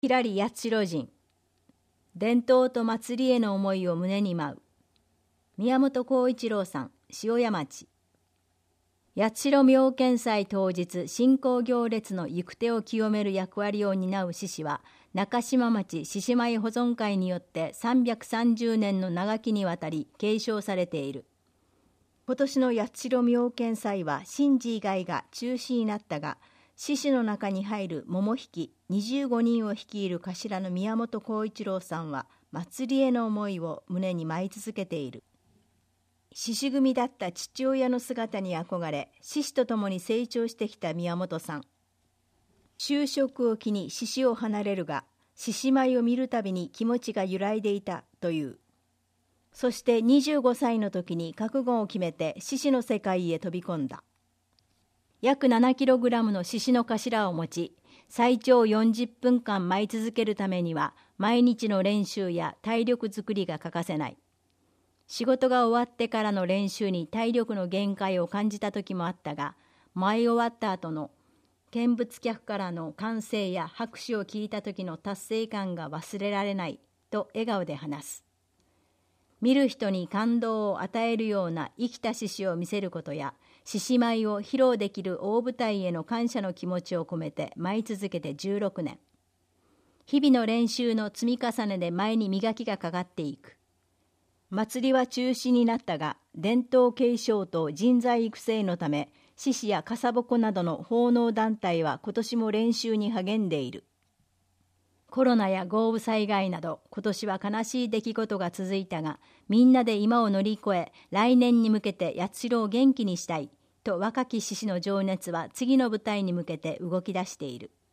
ひらり八代人。伝統と祭りへの思いを胸に舞う。宮本浩一郎さん、塩屋町。八代妙見祭当日、信仰行列の行く手を清める役割を担う獅子は、中島町獅子舞保存会によって330年の長きにわたり継承されている。今年の八代妙見祭は神事以外が中止になったが、獅子の中に入る桃引25人を率いる頭の宮本浩一郎さんは、祭りへの思いを胸に舞い続けている。獅子組だった父親の姿に憧れ、獅子と共に成長してきた宮本さん。就職を機に獅子を離れるが、獅子舞を見るたびに気持ちが揺らいでいたという。そして25歳の時に覚悟を決めて獅子の世界へ飛び込んだ。約 7kg の獅子の頭を持ち、最長40分間舞い続けるためには、毎日の練習や体力づくりが欠かせない。仕事が終わってからの練習に体力の限界を感じた時もあったが、舞い終わった後の見物客からの歓声や拍手を聞いた時の達成感が忘れられないと笑顔で話す。見る人に感動を与えるような生きた獅子を見せることや、獅子舞を披露できる大舞台への感謝の気持ちを込めて舞い続けて16年。日々の練習の積み重ねで舞に磨きがかかっていく。祭りは中止になったが、伝統継承と人材育成のため、獅子や笠鉾などの奉納団体は今年も練習に励んでいる。コロナや豪雨災害など今年は悲しい出来事が続いたが、みんなで今を乗り越え、来年に向けて八代を元気にしたいと若き獅子の情熱は次の舞台に向けて動き出している。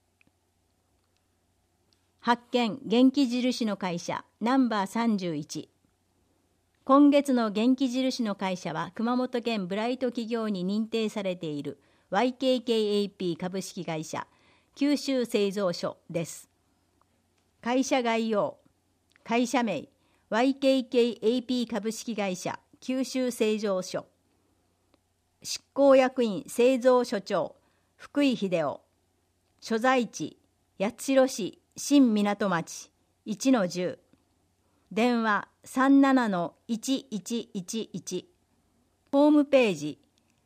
発見元気印の会社ナンバー31。今月の元気印の会社は熊本県ブライト企業に認定されている YKKAP 株式会社九州製造所です。会社概要、会社名 YKKAP 株式会社九州製造所、執行役員製造所長福井秀夫、所在地八代市新港町 1-10、電話 37-1111、ホームページ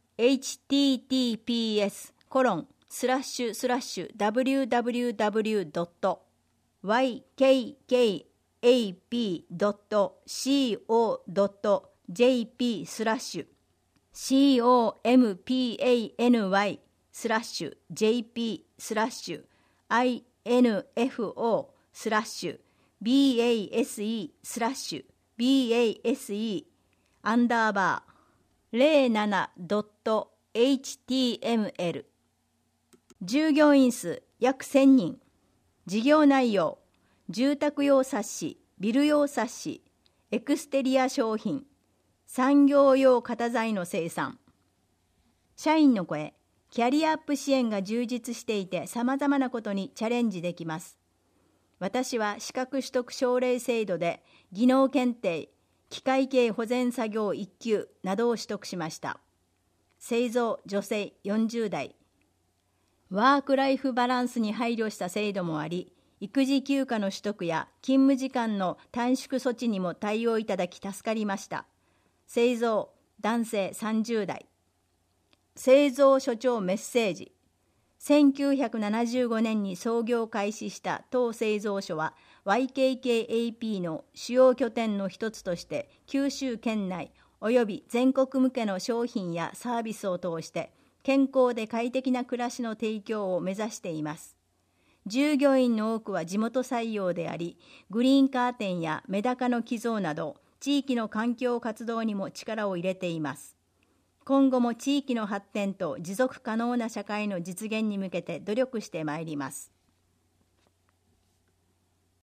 www.ykkap.co.jp/info/base/info/base/info/base/html。 従業員数約1000人。事業内容、住宅用冊子、ビル用冊子、エクステリア商品、産業用型材の生産。社員の声、キャリアアップ支援が充実していて様々なことにチャレンジできます。私は資格取得奨励制度で技能検定、機械系保全作業1級などを取得しました。製造女性40代。ワークライフバランスに配慮した制度もあり、育児休暇の取得や勤務時間の短縮措置にも対応いただき助かりました。製造男性30代。製造所長メッセージ。1975年に創業開始した当製造所は YKKAP の主要拠点の一つとして九州県内および全国向けの商品やサービスを通して健康で快適な暮らしの提供を目指しています。従業員の多くは地元採用であり、グリーンカーテンやメダカの寄贈など地域の環境活動にも力を入れています。今後も地域の発展と持続可能な社会の実現に向けて努力してまいります。